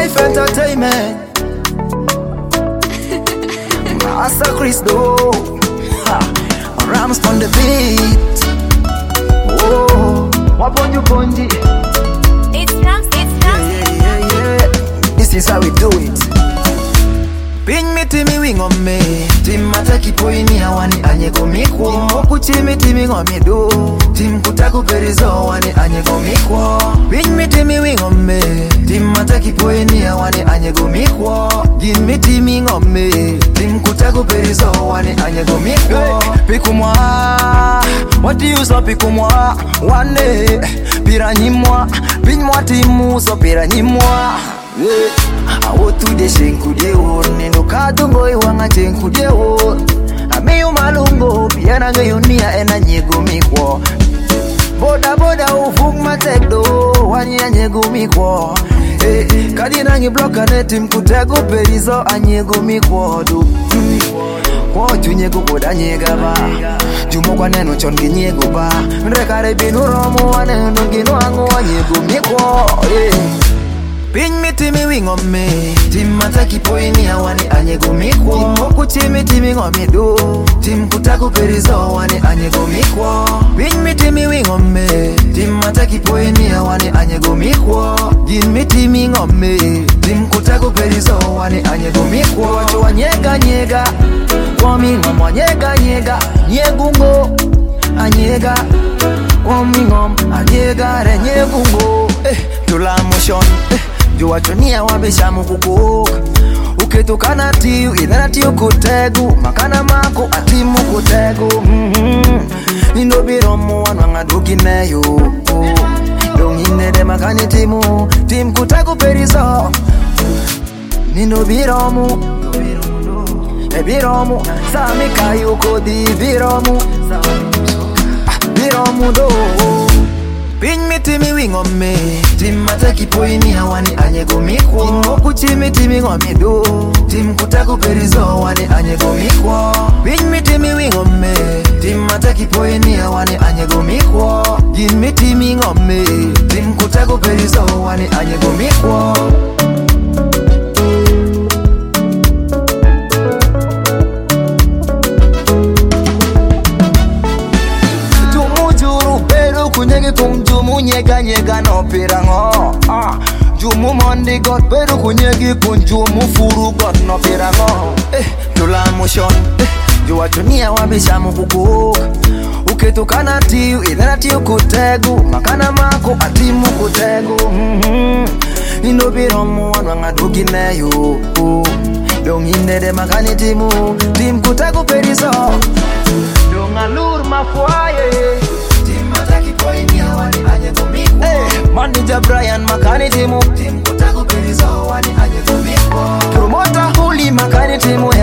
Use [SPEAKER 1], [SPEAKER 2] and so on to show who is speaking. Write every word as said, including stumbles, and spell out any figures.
[SPEAKER 1] Life Entertainment. Master Chris Do. Rams on the beat. Oh, waponju ponji.
[SPEAKER 2] It's Rams, it's Rams.
[SPEAKER 1] Yeah, yeah, yeah. This is how we do it. Pin me timi wing on me. Tim mataki poini awani anye komikwo. Moku chimi timi ngomi do. Tim kutaku perizo wani anye komikwo. Pin me timi wing on me. Tim mataki poini awani anye komikwo. Gin me timi ngome. Tim kutaku perizo wani anye komikwo. Pikumwa, what do you so pikumwa? One day, piranyimwa. Pinmwa timu so piranyimwa. Yeah, I want to the shenku de won no kadungo iwanga chenku de won ameyo malungo piana ngayunia ena nyego mikwo boda boda ufuk matekdo wani anyego mikwo eh kadina ngi bloka netim kutego perizo anyego mikwo do kwa tunyego boda nyega ba jumo kwa neno chon ginyego ba ndrekare binu romo wane ndo gino ango anyego mikwo eh Pin me timi wing on me. Tim mataki poini awani anyego mikwo. Moku chimi timi ngomi do. Tim kutaku perizo wani anyego mikwo. Pin me timi wing on me. Tim mataki poini awani anyego mikwo. Gin me timi ngome. Tim kutaku perizo wani anyego mikwo. Wacho wanyega nyega. Wami ngom wanyega nyega. Nyegungo anyega. Wami ngom anyega re nyegungo. Eh, tula motion. Eh. Jua chonia wabisha mukukuka Uketukana tiu idhana tiu kutegu Makana mako atimu kutegu mm-hmm. Indo biromu wanwanga dukineyo Dongine de makani timu Tim kutegu perizo Nindo biromu E biromu Sami kayu kodi biromu Biromu do Pin me timi wing on me. Tim mataki poini hawani anyego mikwo. Moku chimi timi ngomi do. Tim kutaku perizo wani anyego mikwo. Pin me timi wing on me. Tim mataki poini hawani anyego mikwo. Gin me timi ngome. Tim kutaku perizo wani anyego mikwo. Kunyegi kum jumu nyega nyega no pirango ah. Jumu mondi got peru kunyegi kun jumu furu got no pirango eh, tula motion eh, jua tunia wabisha mukukuka Uketukana tiu idhana tiu kutegu Makana mako atimu kutegu mm-hmm. Indo biromu wanwanga dukineyo Dongine de makani timu Tim kutegu perizo Donga lur mafwaye Hey, Manager Brian makani timu Tim kutaku perizo wani anyego mikwo Promoter Huli makani timu